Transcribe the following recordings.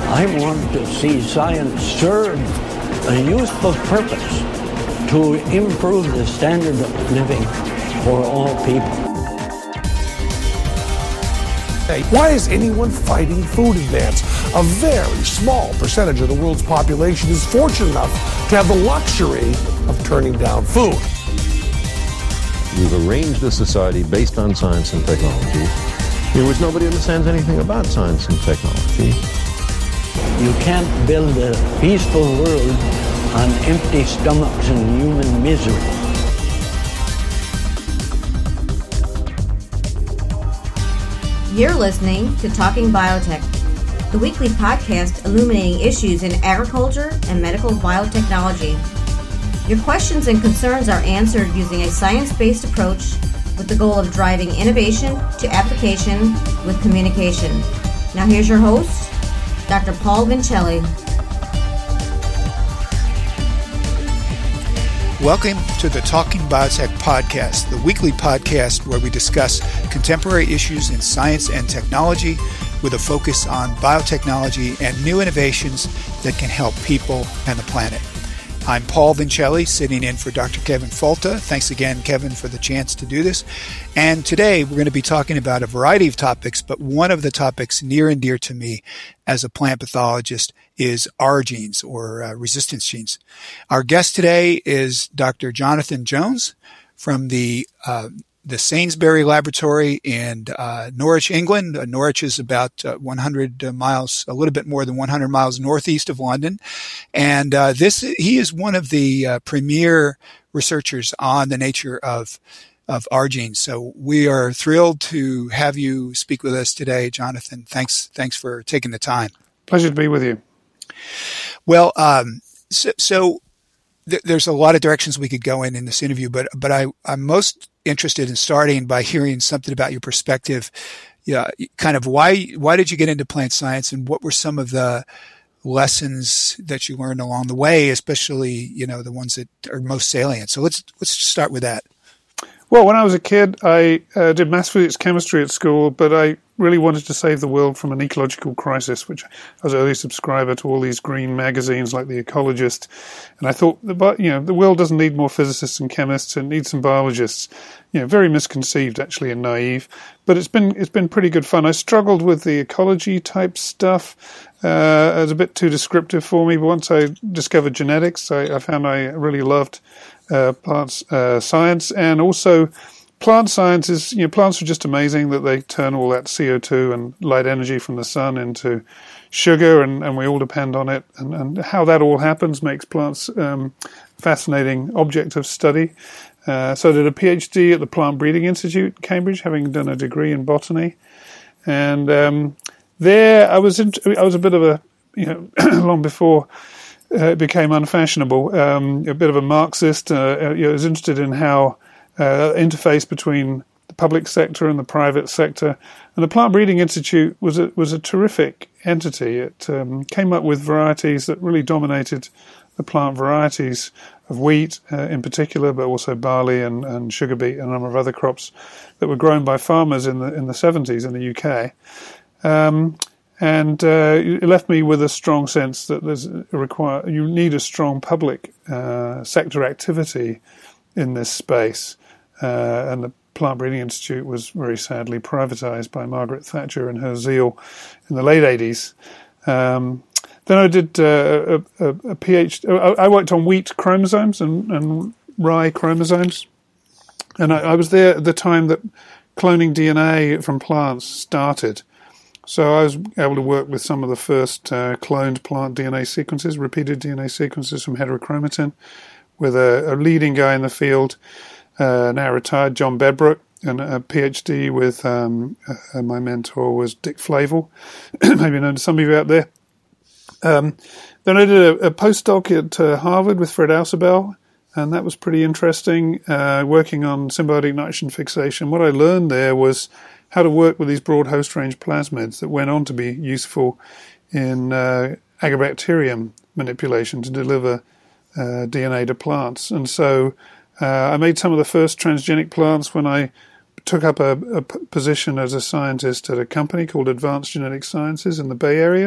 I want to see science serve a useful purpose to improve the standard of living for all people. Why is anyone fighting food advance? A very small percentage of the world's population is fortunate enough to have the luxury of turning down food. We've arranged a society based on science and technology in which nobody understands anything about science and technology. You can't build a peaceful world on empty stomachs and human misery. You're listening to Talking Biotech, the weekly podcast illuminating issues in agriculture and medical biotechnology. Your questions and concerns are answered using a science-based approach with the goal of driving innovation to application with communication. Now here's your host, Dr. Paul Vincelli. Welcome to the Talking Biotech podcast, the weekly podcast where we discuss contemporary issues in science and technology with a focus on biotechnology and new innovations that can help people and the planet. I'm Paul Vincelli, sitting in for Dr. Kevin Folta. Thanks again, Kevin, for the chance to do this. And today we're going to be talking about a variety of topics, but one of the topics near and dear to me as a plant pathologist is R genes, or resistance genes. Our guest today is Dr. Jonathan Jones from the Sainsbury Laboratory in Norwich, England. Norwich is about 100 miles, a little bit more than 100 miles northeast of London. And he is one of the premier researchers on the nature of R genes. So we are thrilled to have you speak with us today, Jonathan. Thanks for taking the time. Pleasure to be with you. Well, there's a lot of directions we could go in this interview, but I'm most interested in starting by hearing something about your perspective. Yeah, kind of why did you get into plant science, and what were some of the lessons that you learned along the way, especially the ones that are most salient. So let's start with that. Well, when I was a kid, I did maths, physics, chemistry at school, but I really wanted to save the world from an ecological crisis, which I was an early subscriber to all these green magazines like The Ecologist. And I thought, the world doesn't need more physicists and chemists, it needs some biologists. Very misconceived, actually, and naive. But it's been pretty good fun. I struggled with the ecology type stuff. It was a bit too descriptive for me, but once I discovered genetics, I found I really loved plants science, and also plant science is, plants are just amazing that they turn all that CO2 and light energy from the sun into sugar, and we all depend on it, and how that all happens makes plants fascinating object of study. So I did a PhD at the Plant Breeding Institute, Cambridge, having done a degree in botany, and there I was a bit of a, long before it became unfashionable, a bit of a Marxist. I was interested in how interface between the public sector and the private sector. And the Plant Breeding Institute was a terrific entity. It came up with varieties that really dominated the plant varieties of wheat in particular, but also barley and sugar beet and a number of other crops that were grown by farmers in the 70s in the UK. And it left me with a strong sense that you need a strong public sector activity in this space. And the Plant Breeding Institute was very sadly privatized by Margaret Thatcher and her zeal in the late 80s. Then I did a PhD. I worked on wheat chromosomes and rye chromosomes. And I was there at the time that cloning DNA from plants started. So I was able to work with some of the first cloned plant DNA sequences, repeated DNA sequences from heterochromatin, with a leading guy in the field, now retired, John Bedbrook, and a PhD with my mentor was Dick Flavel, maybe known to some of you out there. Then I did a postdoc at Harvard with Fred Ausubel, and that was pretty interesting, working on symbiotic nitrogen fixation. What I learned there was how to work with these broad host range plasmids that went on to be useful in agrobacterium manipulation to deliver DNA to plants. And so I made some of the first transgenic plants when I took up a position as a scientist at a company called Advanced Genetic Sciences in the Bay Area.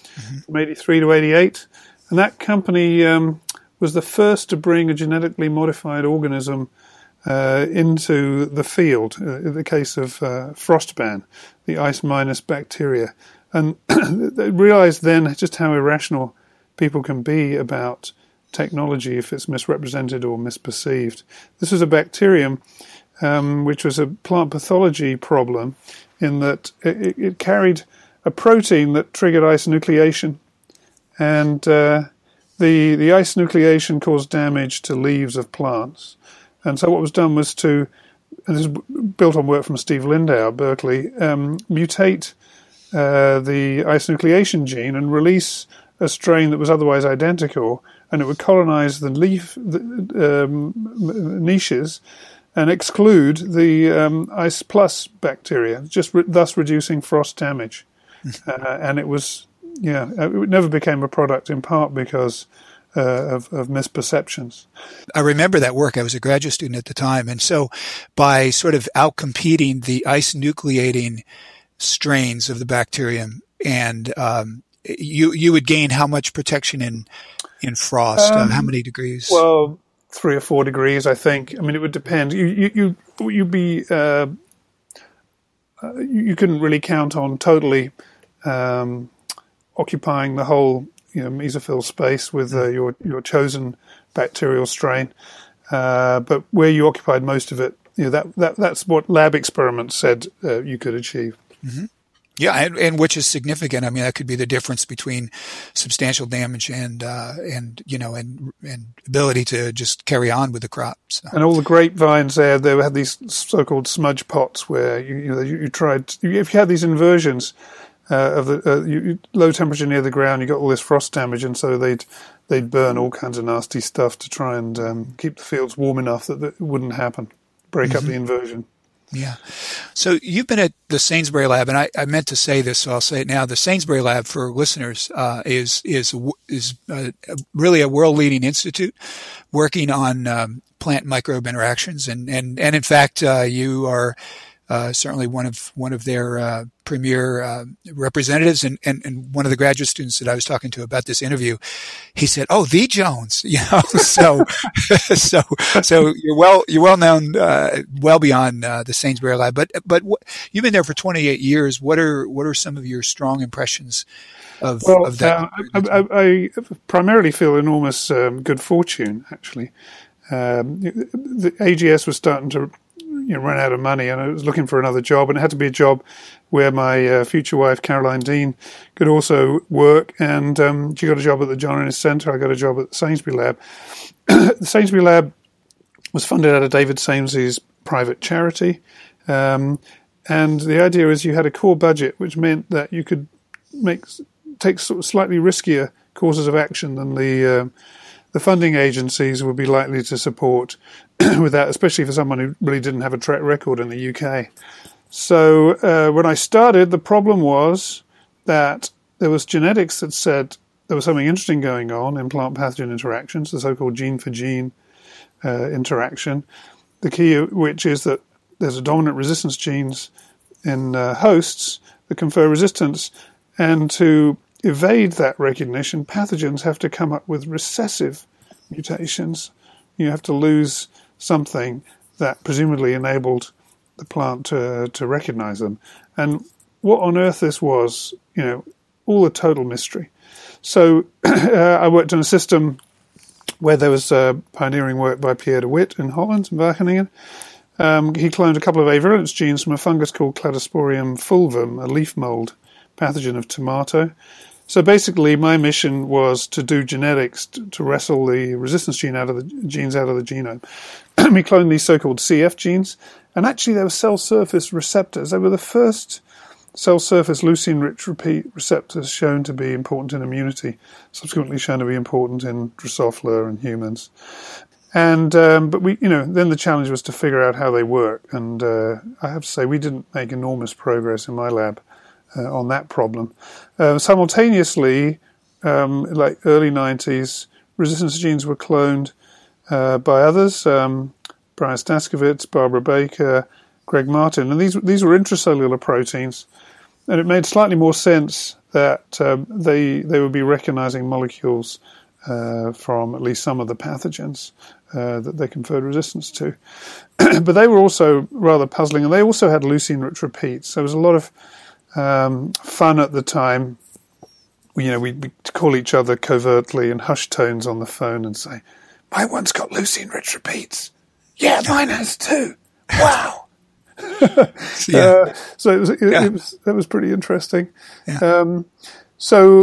from 83 to 88. And that company was the first to bring a genetically modified organism into the field, in the case of frostban, the ice minus bacteria. And they realized then just how irrational people can be about technology if it's misrepresented or misperceived. This was a bacterium which was a plant pathology problem in that it carried a protein that triggered isonucleation, and the isonucleation caused damage to leaves of plants. And so what was done was to, and this is built on work from Steve Lindau at Berkeley, mutate the isonucleation gene and release a strain that was otherwise identical, and it would colonize the leaf niches and exclude the Ice Plus bacteria, just thus reducing frost damage. And it was, it never became a product in part because of misperceptions. I remember that work. I was a graduate student at the time. And so by sort of outcompeting the ice-nucleating strains of the bacterium, and you would gain how much protection in frost? How many degrees? Well, 3 or 4 degrees, I think. I mean, it would depend. You couldn't really count on totally occupying the whole mesophyll space with your chosen bacterial strain, but where you occupied most of it, that's what lab experiments said you could achieve. Mm-hmm. Yeah, and which is significant. I mean, that could be the difference between substantial damage and ability to just carry on with the crop. So. And all the grapevines they had these so-called smudge pots where you tried, if you had these inversions of the low temperature near the ground, you got all this frost damage, and so they'd burn all kinds of nasty stuff to try and keep the fields warm enough that it wouldn't happen, break up the inversion. Yeah. So you've been at the Sainsbury Lab, and I meant to say this, so I'll say it now. The Sainsbury Lab, for listeners, is really a world-leading institute working on plant microbe interactions, and in fact, you are certainly one of their premier representatives, and one of the graduate students that I was talking to about this interview, he said, "Oh, the Jones," So you're well known, well beyond the Sainsbury Lab. But you've been there for 28 years. What are some of your strong impressions of that? I primarily feel enormous good fortune, actually. The AGS was starting to run out of money, and I was looking for another job, and it had to be a job where my future wife, Caroline Dean, could also work, and she got a job at the John Innes Centre. I got a job at the Sainsbury Lab. The Sainsbury Lab was funded out of David Sames's private charity, and the idea is you had a core budget, which meant that you could take sort of slightly riskier courses of action than the funding agencies would be likely to support with that, especially for someone who really didn't have a track record in the UK. So when I started, the problem was that there was genetics that said there was something interesting going on in plant pathogen interactions, the so-called gene-for-gene interaction, the key of which is that there's a dominant resistance genes in hosts that confer resistance, and to evade that recognition, pathogens have to come up with recessive mutations. You have to lose something that presumably enabled the plant to recognize them. And what on earth this was, all a total mystery. So I worked on a system where there was pioneering work by Pierre de Wit in Holland, in Wageningen. He cloned a couple of avirulence genes from a fungus called Cladosporium fulvum, a leaf mold pathogen of tomato. So basically, my mission was to do genetics to wrestle the resistance genes out of the genome. We cloned these so-called CF genes, and actually they were cell surface receptors. They were the first cell surface leucine-rich repeat receptors shown to be important in immunity, subsequently shown to be important in Drosophila and humans. And but we, then the challenge was to figure out how they work. And I have to say, we didn't make enormous progress in my lab on that problem. Simultaneously, like early 90s, resistance genes were cloned by others, Brian Staskowitz, Barbara Baker, Greg Martin, and these were intracellular proteins, and it made slightly more sense that they would be recognizing molecules from at least some of the pathogens that they conferred resistance to. But they were also rather puzzling, and they also had leucine-rich repeats. There was a lot of fun at the time. We'd call each other covertly in hushed tones on the phone and say, "My one's got leucine-rich repeats. Yeah, mine has too. Wow." Yeah. So that was pretty interesting. Yeah. So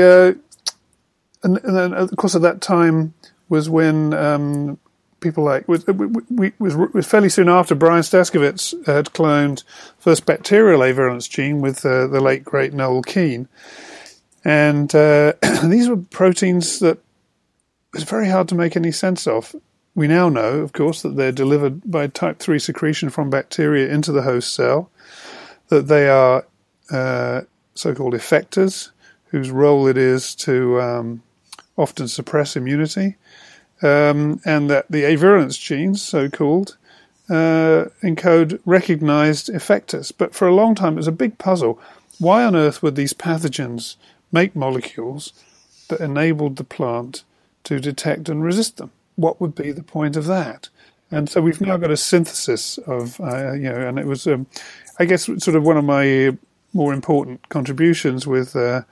and then of course at that time was when people like was fairly soon after Brian Staskovitz had cloned first bacterial avirulence gene with the late great Noel Keane, and these were proteins that it was very hard to make any sense of. We now know, of course, that they're delivered by type 3 secretion from bacteria into the host cell, that they are so-called effectors, whose role it is to often suppress immunity, and that the avirulence genes, so-called, encode recognized effectors. But for a long time, it was a big puzzle. Why on earth would these pathogens make molecules that enabled the plant to detect and resist them? What would be the point of that? And so we've now got a synthesis of, and it was, I guess, sort of one of my more important contributions with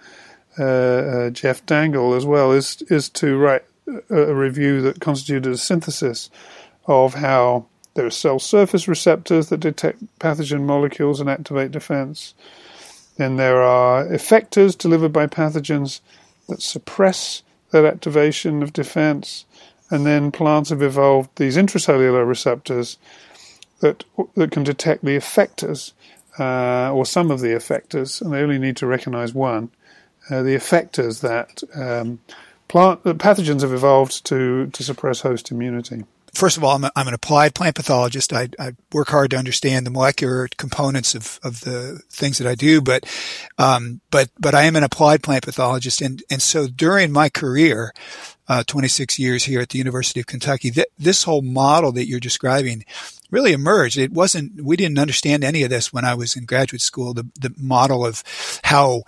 Jeff Dangle as well is to write a review that constituted a synthesis of how there are cell surface receptors that detect pathogen molecules and activate defense. Then there are effectors delivered by pathogens that suppress that activation of defense. And then plants have evolved these intracellular receptors that can detect the effectors, or some of the effectors, and they only need to recognize one. The effectors that pathogens have evolved to suppress host immunity. First of all, I'm an applied plant pathologist. I work hard to understand the molecular components of the things that I do, but I am an applied plant pathologist, and so during my career, 26 years here at the University of Kentucky, this whole model that you're describing really emerged. We didn't understand any of this when I was in graduate school. The model of how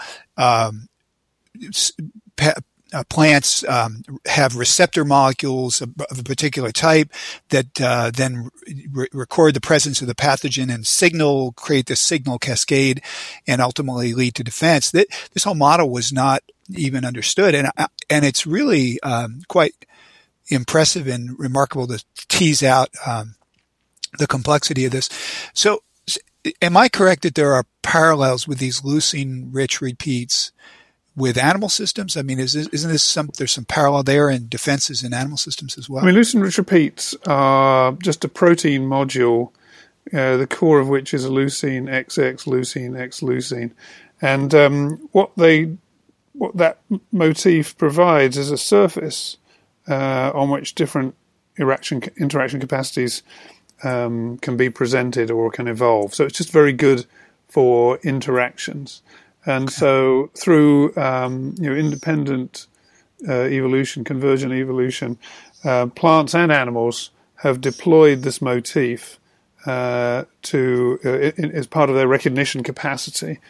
plants have receptor molecules of a particular type that then record the presence of the pathogen and create this signal cascade and ultimately lead to defense. This whole model was not even understood, and it's really quite impressive and remarkable to tease out the complexity of this. So am I correct that there are parallels with these leucine-rich repeats with animal systems? I mean, isn't this there's some parallel there in defenses in animal systems as well? I mean, leucine-rich repeats are just a protein module, the core of which is a leucine XX, leucine X leucine. And what that motif provides is a surface on which different interaction capacities can be presented or can evolve. So it's just very good for interactions. And so through independent evolution, convergent evolution, plants and animals have deployed this motif as part of their recognition capacity.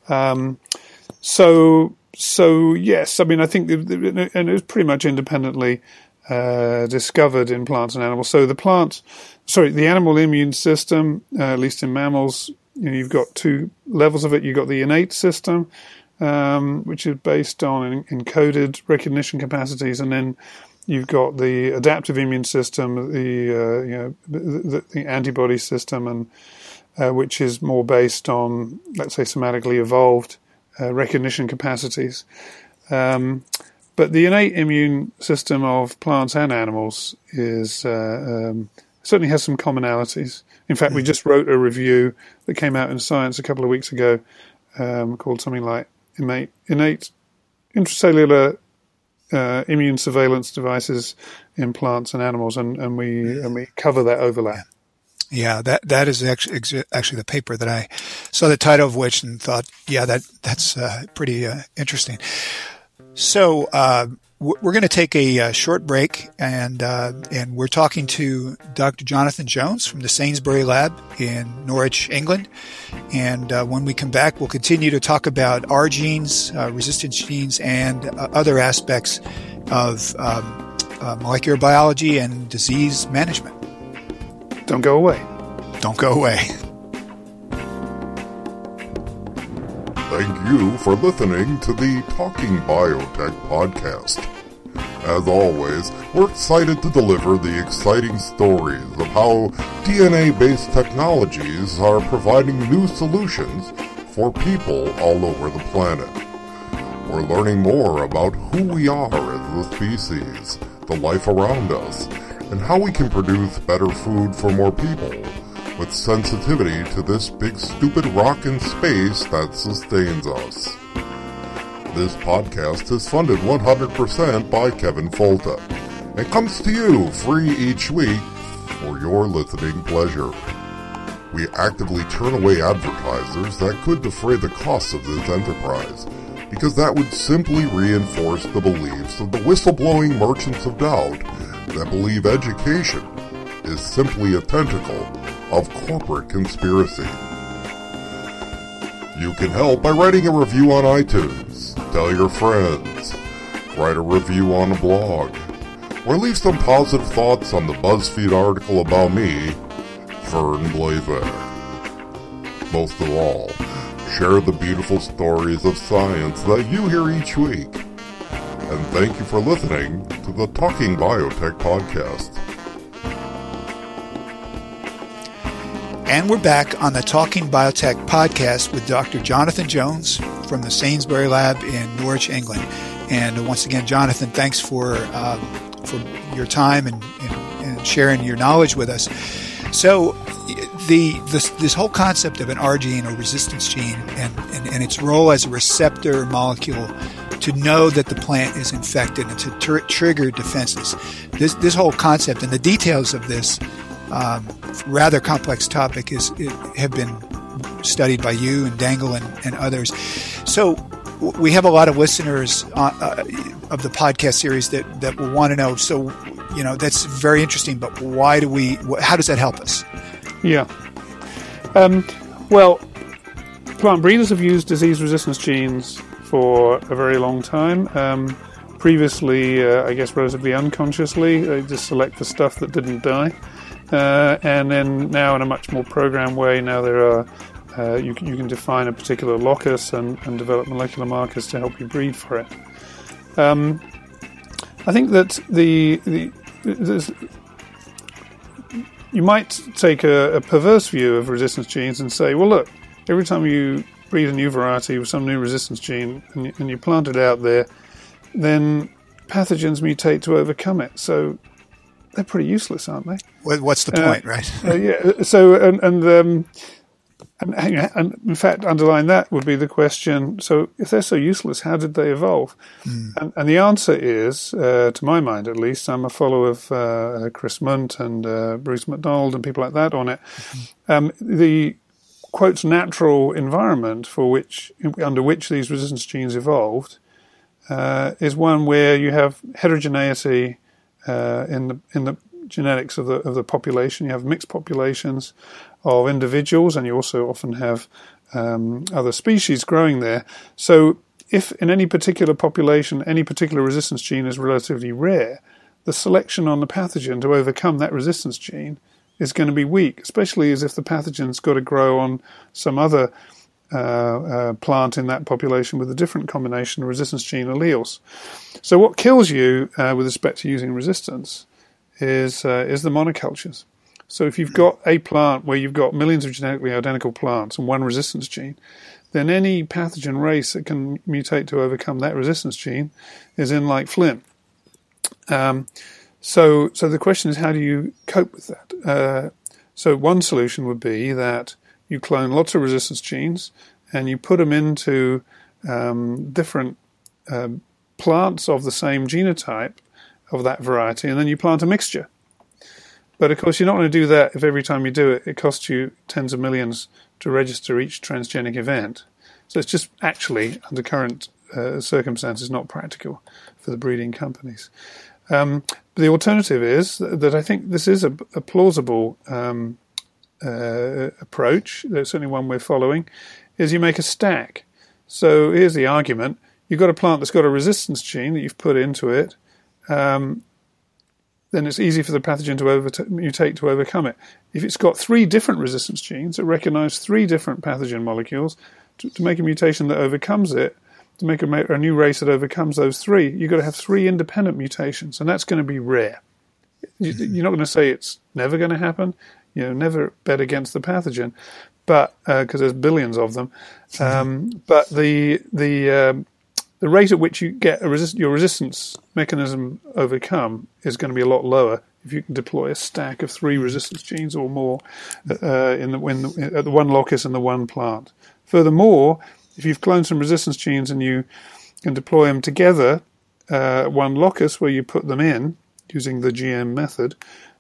So yes, I mean, I think, and it was pretty much independently discovered in plants and animals. So the animal immune system, at least in mammals, you've got two levels of it. You've got the innate system, which is based on encoded recognition capacities, and then you've got the adaptive immune system, the antibody system, and which is more based on, let's say, somatically evolved recognition capacities. But the innate immune system of plants and animals is certainly has some commonalities. In fact, we just wrote a review that came out in Science a couple of weeks ago called something like Innate Intracellular Immune Surveillance Devices in Plants and Animals, and we cover that overlap. Yeah, that is actually the paper that I saw the title of which and thought, yeah, that's pretty interesting. So we're going to take a short break, and we're talking to Dr. Jonathan Jones from the Sainsbury Lab in Norwich, England. And when we come back, we'll continue to talk about R genes, resistance genes, and other aspects of molecular biology and disease management. Don't go away. Don't go away. Thank you for listening to the Talking Biotech podcast. As always, we're excited to deliver the exciting stories of how DNA-based technologies are providing new solutions for people all over the planet. We're learning more about who we are as a species, the life around us, and how we can produce better food for more people, with sensitivity to this big stupid rock in space that sustains us. This podcast is funded 100% by Kevin Folta and comes to you free each week for your listening pleasure. We actively turn away advertisers that could defray the costs of this enterprise, because that would simply reinforce the beliefs of the whistleblowing merchants of doubt that believe education is simply a tentacle of corporate conspiracy. You can help by writing a review on iTunes, tell your friends, write a review on a blog, or leave some positive thoughts on the BuzzFeed article about me, Vern Blazer. Most of all, share the beautiful stories of science that you hear each week. And thank you for listening to the Talking Biotech podcast. And we're back on the Talking Biotech podcast with Dr. Jonathan Jones from the Sainsbury Lab in Norwich, England. And once again, Jonathan, thanks for your time and sharing your knowledge with us. So this whole concept of an R gene or resistance gene and its role as a receptor molecule to know that the plant is infected and to trigger defenses, this whole concept and the details of this rather complex topic have been studied by you and Dangle and others. So we have a lot of listeners of the podcast series that will want to know. So, that's very interesting, but how does that help us? Yeah. Well, plant breeders have used disease resistance genes for a very long time. Previously, I guess relatively unconsciously, they just select the stuff that didn't die. And then now in a much more programmed way, now there are you can define a particular locus and develop molecular markers to help you breed for it. I think that you might take a perverse view of resistance genes and say, well, look, every time you breed a new variety with some new resistance gene and you plant it out there, then pathogens mutate to overcome it. So they're pretty useless, aren't they? What's the point, right? Yeah. So, and in fact, underlying that would be the question, so if they're so useless, how did they evolve? And the answer is, to my mind at least, I'm a follower of Chris Munt and Bruce McDonald and people like that on it. The, quote, natural environment under which these resistance genes evolved is one where you have heterogeneity in the genetics of the population. You have mixed populations of individuals, and you also often have other species growing there. So if in any particular population, any particular resistance gene is relatively rare, the selection on the pathogen to overcome that resistance gene is going to be weak, especially as if the pathogen's got to grow on some other plant in that population with a different combination of resistance gene alleles. So what kills you with respect to using resistance is the monocultures. So if you've got a plant where you've got millions of genetically identical plants and one resistance gene, then any pathogen race that can mutate to overcome that resistance gene is in like Flint. So the question is, how do you cope with that? So one solution would be that you clone lots of resistance genes and you put them into different plants of the same genotype of that variety, and then you plant a mixture. But of course, you're not going to do that if every time you do it, it costs you tens of millions to register each transgenic event. So it's just actually, under current circumstances not practical for the breeding companies. The alternative is that I think this is a plausible approach. There's certainly one we're following, is you make a stack. So here's the argument. You've got a plant that's got a resistance gene that you've put into it. Then it's easy for the pathogen to mutate to overcome it. If it's got 3 different resistance genes that recognize 3 different pathogen molecules, to make a mutation that overcomes it, to make a new race that overcomes those 3, you've got to have 3 independent mutations, and that's going to be rare. You're not going to say it's never going to happen. Never bet against the pathogen, but because there's billions of them. But the rate at which you get your resistance mechanism overcome is going to be a lot lower if you can deploy a stack of 3 resistance genes or more at the one locus and the one plant. Furthermore, if you've cloned some resistance genes and you can deploy them together, one locus where you put them in using the GM method,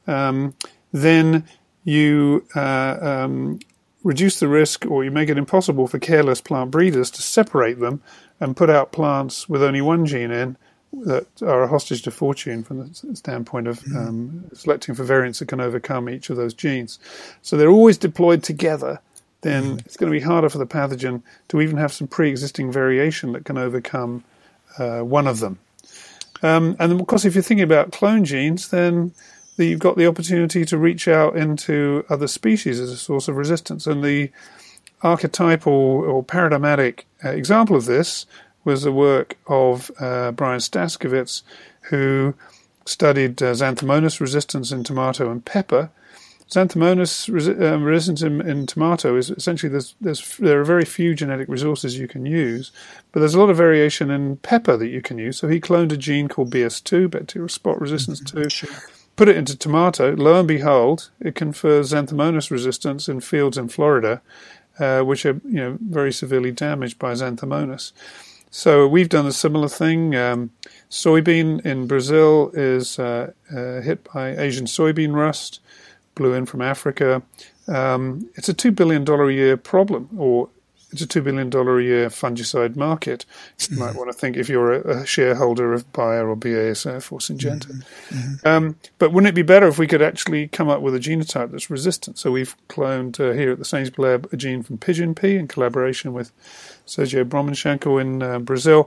then you reduce the risk, or you make it impossible for careless plant breeders to separate them and put out plants with only one gene in that are a hostage to fortune from the standpoint of selecting for variants that can overcome each of those genes. So they're always deployed together. Then it's going to be harder for the pathogen to even have some pre-existing variation that can overcome one of them. And then, of course, if you're thinking about clone genes, then you've got the opportunity to reach out into other species as a source of resistance. And the archetypal or paradigmatic example of this was the work of Brian Staskowitz, who studied Xanthomonas resistance in tomato and pepper. Xanthomonas resistance in tomato is essentially there are very few genetic resources you can use, but there's a lot of variation in pepper that you can use. So he cloned a gene called BS2, bacterial spot resistance 2, put it into tomato. Lo and behold, it confers Xanthomonas resistance in fields in Florida, which are very severely damaged by Xanthomonas. So we've done a similar thing. Soybean in Brazil is hit by Asian soybean rust. Blew in from Africa. It's a $2 billion a year problem, or it's a $2 billion a year fungicide market. You might want to think if you're a shareholder of Bayer or BASF or Syngenta. But wouldn't it be better if we could actually come up with a genotype that's resistant? So we've cloned here at the Sainsbury Lab a gene from pigeon pea in collaboration with Sergio Bromenschenko in Brazil.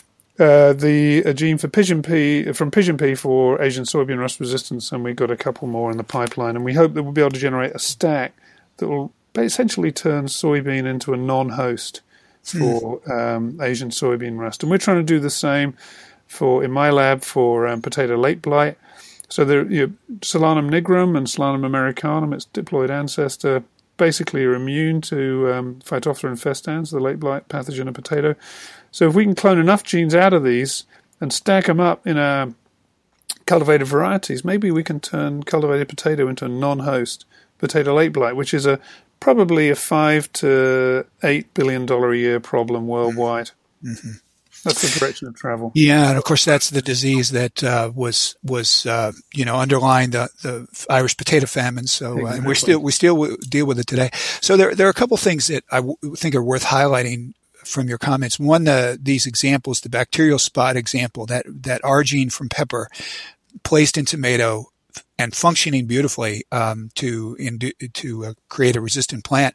A gene for pigeon pea for Asian soybean rust resistance, and we've got a couple more in the pipeline, and we hope that we'll be able to generate a stack that will essentially turn soybean into a non-host for Asian soybean rust. And we're trying to do the same in my lab for potato late blight. So Solanum nigrum and Solanum americanum, its diploid ancestor, basically are immune to Phytophthora infestans, the late blight pathogen of potato. So if we can clone enough genes out of these and stack them up in cultivated varieties, maybe we can turn cultivated potato into a non-host potato late blight, which is probably a $5 to $8 billion a year problem worldwide. That's the direction of travel. Yeah, and of course that's the disease that was underlying the Irish potato famine. So exactly. And we still deal with it today. So there are a couple things that I think are worth highlighting from your comments. One, these examples, the bacterial spot example, that R gene from pepper placed in tomato and functioning beautifully to create a resistant plant.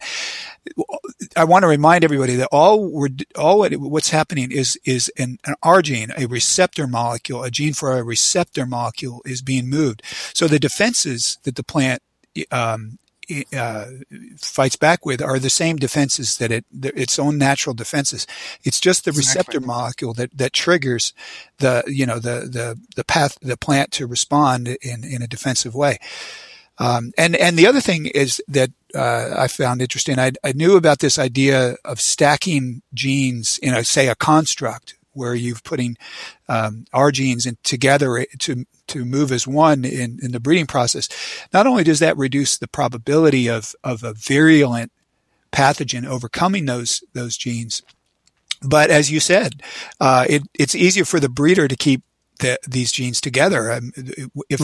I want to remind everybody that what's happening is an R gene, a receptor molecule, a gene for a receptor molecule is being moved. So the defenses that the plant fights back with are the same defenses that its own natural defenses. It's just the receptor molecule that triggers the plant to respond in a defensive way. And the other thing is that I found interesting. I knew about this idea of stacking genes in a construct where you're putting R genes together to move as one in the breeding process. Not only does that reduce the probability of a virulent pathogen overcoming those genes, but as you said, it's easier for the breeder to keep these genes together if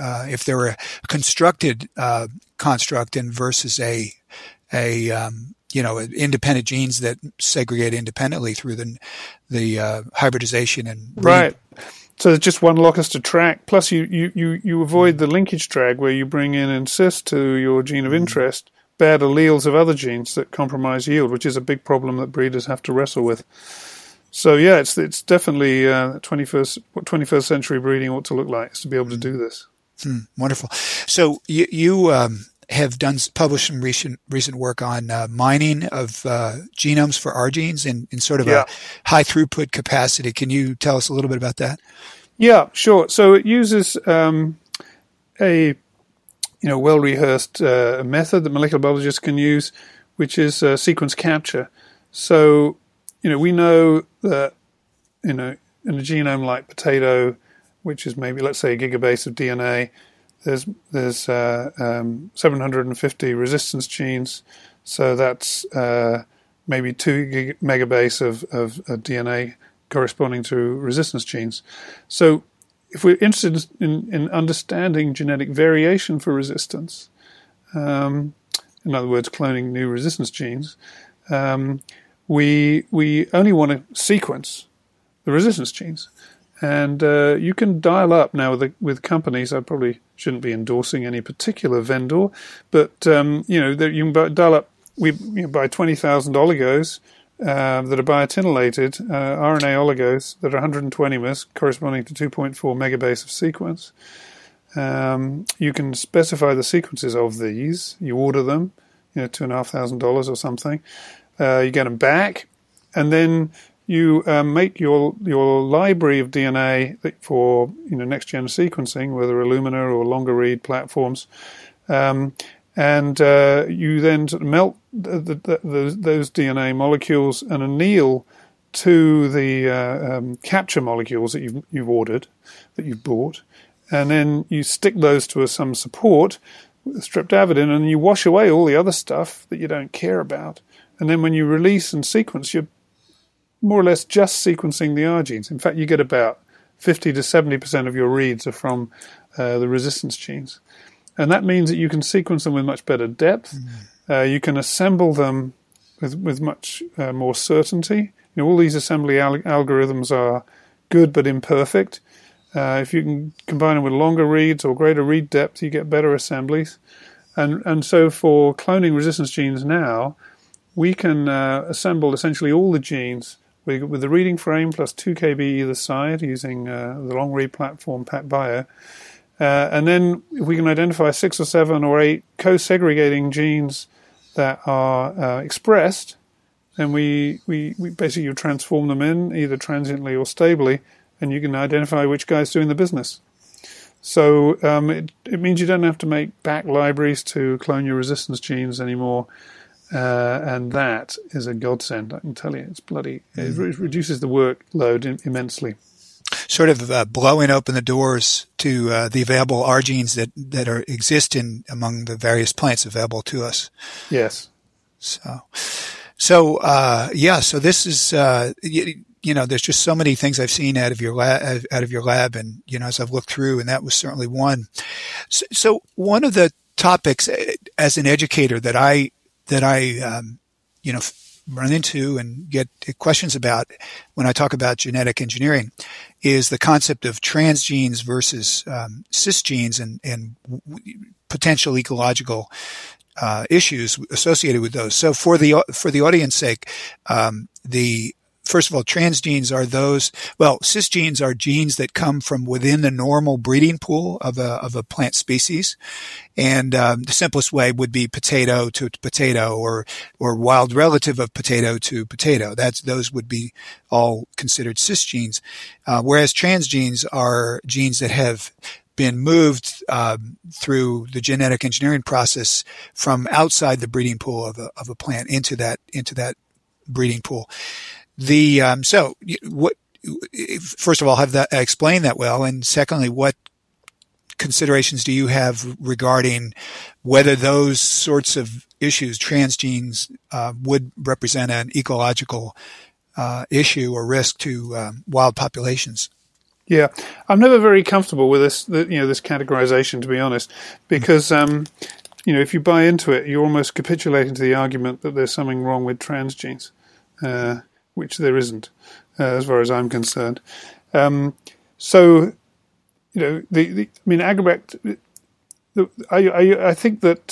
they're a constructed construct and versus a independent genes that segregate independently through the hybridization and breed. Right. So there's just one locus to track. Plus, you avoid the linkage drag where you bring in and cis to your gene of interest bad alleles of other genes that compromise yield, which is a big problem that breeders have to wrestle with. So yeah, it's definitely 21st century breeding ought to look like, is to be able to do this. Wonderful. So you have published some recent work on mining of genomes for our genes in sort of a high throughput capacity. Can you tell us a little bit about that? Yeah, sure. So it uses a well-rehearsed method that molecular biologists can use, which is sequence capture. So we know that in a genome like potato, which is maybe, let's say, a gigabase of DNA, there's 750 resistance genes, so that's maybe 2 megabase of DNA corresponding to resistance genes. So if we're interested in understanding genetic variation for resistance, in other words, cloning new resistance genes, we only want to sequence the resistance genes. And you can dial up now with companies. I probably shouldn't be endorsing any particular vendor, but you can dial up. We buy 20,000 oligos that are biotinylated RNA oligos that are 120 mers, corresponding to 2.4 megabase of sequence. You can specify the sequences of these. You order them, $2,500 or something. You get them back, and then you make your library of DNA for next gen sequencing, whether Illumina or longer read platforms, and you then melt those DNA molecules and anneal to the capture molecules that you've ordered, that you've bought, and then you stick those to some support with streptavidin, and you wash away all the other stuff that you don't care about. And then when you release and sequence, you're more or less just sequencing the R genes. In fact, you get about 50 to 70% of your reads are from the resistance genes. And that means that you can sequence them with much better depth. You can assemble them with much more certainty. All these assembly algorithms are good but imperfect. If you can combine them with longer reads or greater read depth, you get better assemblies. And so for cloning resistance genes now, we can assemble essentially all the genes with the reading frame plus 2 kb either side using the long read platform PacBio. And then if we can identify 6 or 7 or 8 co-segregating genes that are expressed, then we basically transform them in either transiently or stably, and you can identify which guy's doing the business. So it means you don't have to make back libraries to clone your resistance genes anymore. And that is a godsend, I can tell you. It reduces the workload immensely. Sort of blowing open the doors to the available R genes that exist among the various plants available to us. Yes. So this is there's just so many things I've seen out of your lab, and as I've looked through, and that was certainly one. So one of the topics as an educator that I run into and get questions about when I talk about genetic engineering is the concept of transgenes versus cisgenes and potential ecological issues associated with those. So for the audience sake, first of all, transgenes are cisgenes are genes that come from within the normal breeding pool of a plant species. And the simplest way would be potato to potato or wild relative of potato to potato. Those would be all considered cisgenes. Whereas transgenes are genes that have been moved through the genetic engineering process from outside the breeding pool of a plant into that breeding pool. First of all, have that explain that well, and secondly, what considerations do you have regarding whether those sorts of issues, transgenes, would represent an ecological issue or risk to wild populations? Yeah, I'm never very comfortable with this categorization, to be honest, because if you buy into it, you're almost capitulating to the argument that there's something wrong with transgenes, which there isn't, as far as I'm concerned. Agrobacter. I think that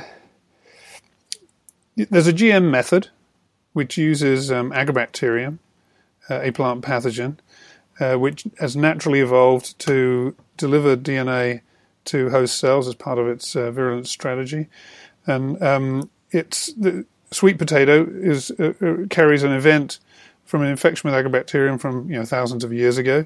there's a GM method which uses Agrobacterium, a plant pathogen, which has naturally evolved to deliver DNA to host cells as part of its virulence strategy, and the sweet potato carries an event from an infection with Agrobacterium from thousands of years ago.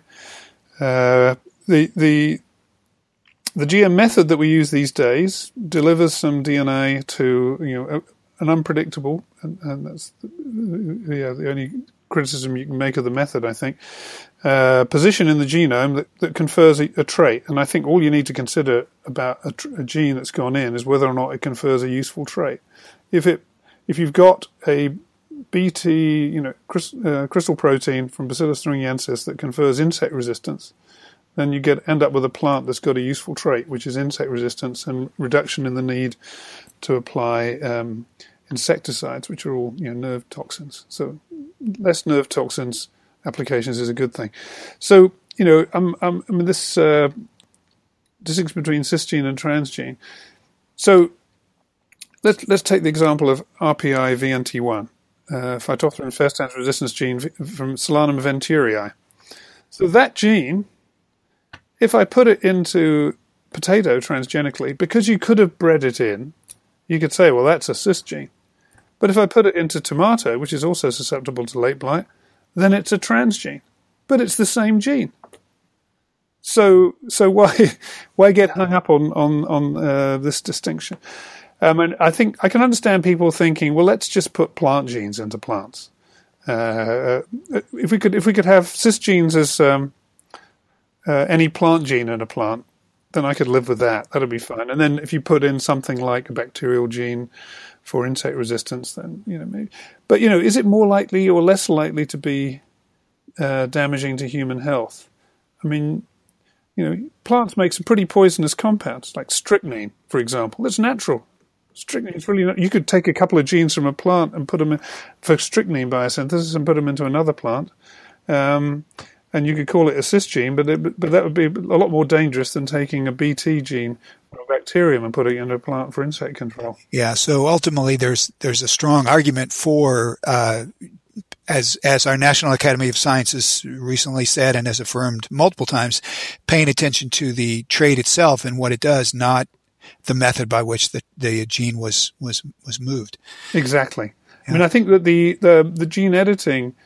The GM method that we use these days delivers some DNA to an unpredictable, and that's the only criticism you can make of the method, I think, position in the genome that confers a trait. And I think all you need to consider about a gene that's gone in is whether or not it confers a useful trait. If you've got a BT, crystal protein from Bacillus thuringiensis that confers insect resistance, then you end up with a plant that's got a useful trait, which is insect resistance and reduction in the need to apply insecticides, which are all nerve toxins. So less nerve toxins applications is a good thing. So this distinction between cisgene and transgene. So let's take the example of RPI VNT1, Phytophthora infestans resistance gene from Solanum venturi. So that gene, if I put it into potato transgenically, because you could have bred it in, you could say, well, that's a cisgene. But if I put it into tomato, which is also susceptible to late blight, then it's a transgene. But it's the same gene. So why get hung up on this distinction? And I think I can understand people thinking, well, let's just put plant genes into plants. If we could have cisgenes as any plant gene in a plant, then I could live with that. That'd be fine. And then if you put in something like a bacterial gene for insect resistance, then maybe. But is it more likely or less likely to be damaging to human health? I mean, plants make some pretty poisonous compounds, like strychnine, for example. It's natural. Strychnine is really not. You could take a couple of genes from a plant and put them in for strychnine biosynthesis and put them into another plant. And you could call it a cisgene, but that would be a lot more dangerous than taking a BT gene from a bacterium and putting it into a plant for insect control. Yeah, so ultimately there's a strong argument for, as our National Academy of Sciences recently said and has affirmed multiple times, paying attention to the trait itself and what it does, not the method by which the gene was moved. Exactly. Yeah. I mean, I think that the gene editing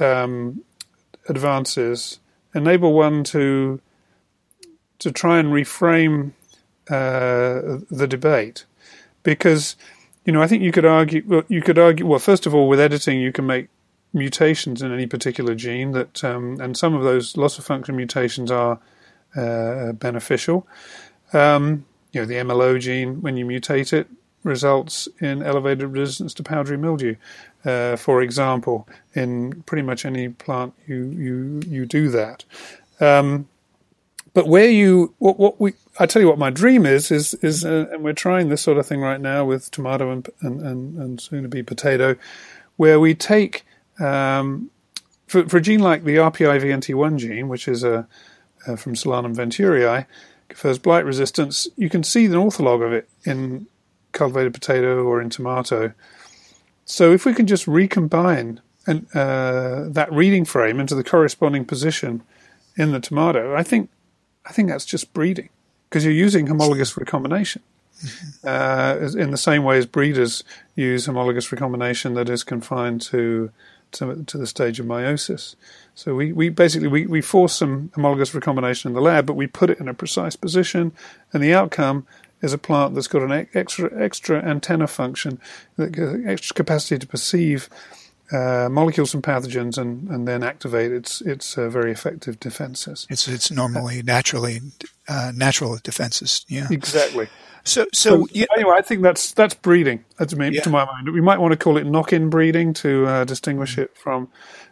advances enable one to try and reframe the debate, because I think you could argue. Well, first of all, with editing, you can make mutations in any particular gene that, and some of those loss of function mutations are beneficial. The MLO gene, when you mutate it, results in elevated resistance to powdery mildew. For example, in pretty much any plant, you do that. But where I tell you what my dream is, and we're trying this sort of thing right now with tomato and soon to be potato, where we take for a gene like the RPI VNT1 gene, which is from Solanum venturi, confers blight resistance. You can see the ortholog of it in cultivated potato or in tomato. So if we can just recombine that reading frame into the corresponding position in the tomato, I think that's just breeding, because you're using homologous recombination in the same way as breeders use homologous recombination that is confined to the stage of meiosis. So we basically force some homologous recombination in the lab, but we put it in a precise position, and the outcome is a plant that's got an extra antenna function, extra capacity to perceive molecules and pathogens, and then activate its very effective defenses. It's normally natural defenses. Yeah, exactly. So anyway, I think that's breeding. To my mind, we might want to call it knock-in breeding to distinguish it from,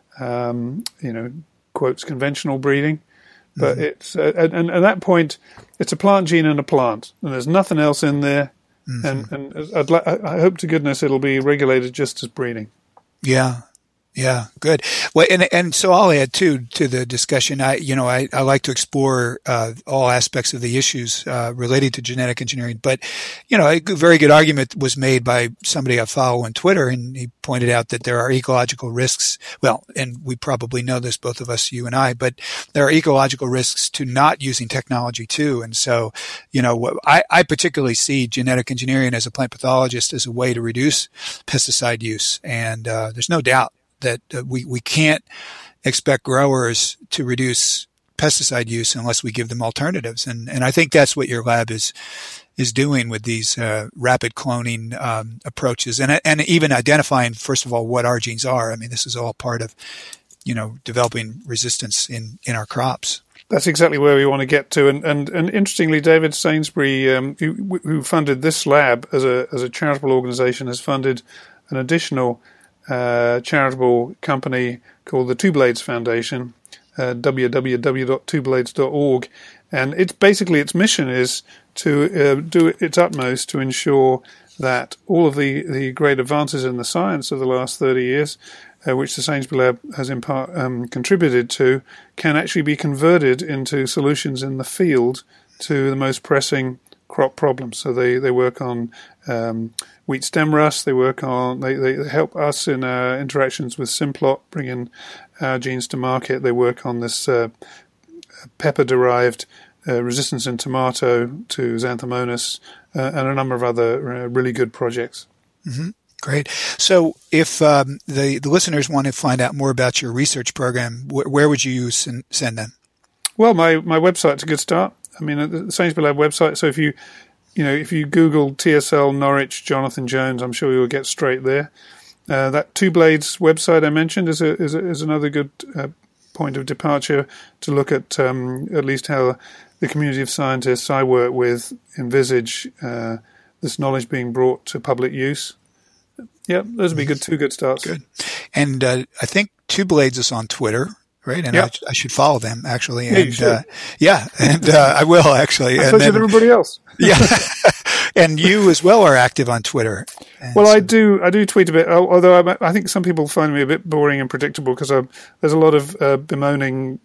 quotes, conventional breeding. But it's and at that point, it's a plant gene in a plant, and there's nothing else in there, And I hope to goodness it'll be regulated just as breeding. Yeah. Yeah, good. Well, and so I'll add too to the discussion. I like to explore all aspects of the issues related to genetic engineering. But a very good argument was made by somebody I follow on Twitter, and he pointed out that there are ecological risks. Well, and we probably know this, both of us, you and I. But there are ecological risks to not using technology too. And so, I particularly see genetic engineering as a plant pathologist as a way to reduce pesticide use. And there's no doubt that we can't expect growers to reduce pesticide use unless we give them alternatives. And I think that's what your lab is doing with these rapid cloning approaches and even identifying, first of all, what our genes are. I mean, this is all part of, developing resistance in our crops. That's exactly where we want to get to. And interestingly, David Sainsbury, who funded this lab as a charitable organization, has funded an additional charitable company called the Two Blades Foundation, www.twoblades.org, and its mission is to do its utmost to ensure that all of the great advances in the science of the last 30 years, which the Sainsbury Lab has in part contributed to, can actually be converted into solutions in the field to the most pressing crop problems. So they work on wheat stem rust. They help us in our interactions with Simplot, bringing our genes to market. They work on this pepper-derived resistance in tomato to Xanthomonas, and a number of other really good projects. Mm-hmm. Great. So if the listeners want to find out more about your research program, where would you send them? Well, my website's a good start. I mean, the Sainsbury Lab website. So if you Google TSL Norwich Jonathan Jones, I'm sure you'll get straight there. That Two Blades website I mentioned is another good point of departure to look at least how the community of scientists I work with envisage this knowledge being brought to public use. Yeah, those would be two good starts. Good. And I think Two Blades is on Twitter, right? And yep. I should follow them, actually. Yeah, you should. I will, actually. So should everybody else. Yeah. And you as well are active on Twitter. Well, I do tweet a bit, although I think some people find me a bit boring and predictable because there's a lot of bemoaning,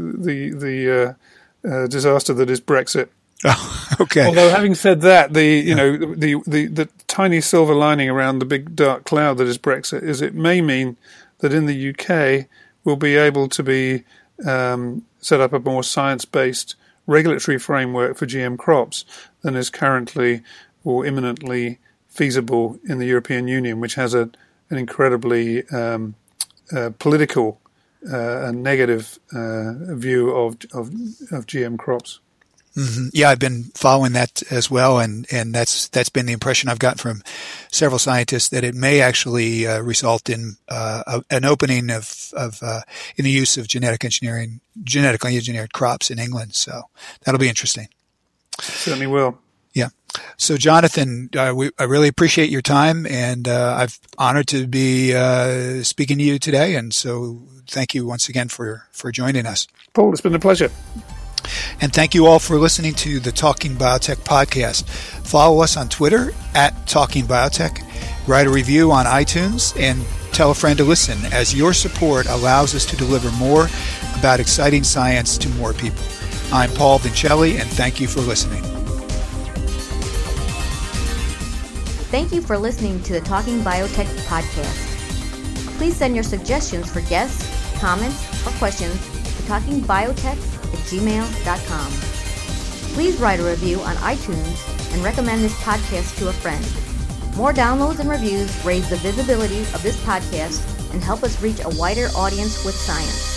the disaster that is Brexit. Oh, okay. Although having said that, the tiny silver lining around the big dark cloud that is Brexit is it may mean that in the UK we'll be able to be set up a more science-based regulatory framework for GM crops than is currently or imminently feasible in the European Union, which has an incredibly political and negative view of GM crops. Mm-hmm. Yeah, I've been following that as well, and that's been the impression I've gotten from several scientists that it may actually result in an opening of in the use of genetically engineered crops in England. So that'll be interesting. Certainly will. Yeah. So, Jonathan, I really appreciate your time, and I'm honored to be speaking to you today. And so, thank you once again for joining us. Paul, it's been a pleasure. And thank you all for listening to the Talking Biotech podcast. Follow us on Twitter @TalkingBiotech. Write a review on iTunes and tell a friend to listen, as your support allows us to deliver more about exciting science to more people. I'm Paul Vincelli, and thank you for listening. Thank you for listening to the Talking Biotech podcast. Please send your suggestions for guests, comments, or questions to talkingbiotech@gmail.com. Please write a review on iTunes and recommend this podcast to a friend. More downloads and reviews raise the visibility of this podcast and help us reach a wider audience with science.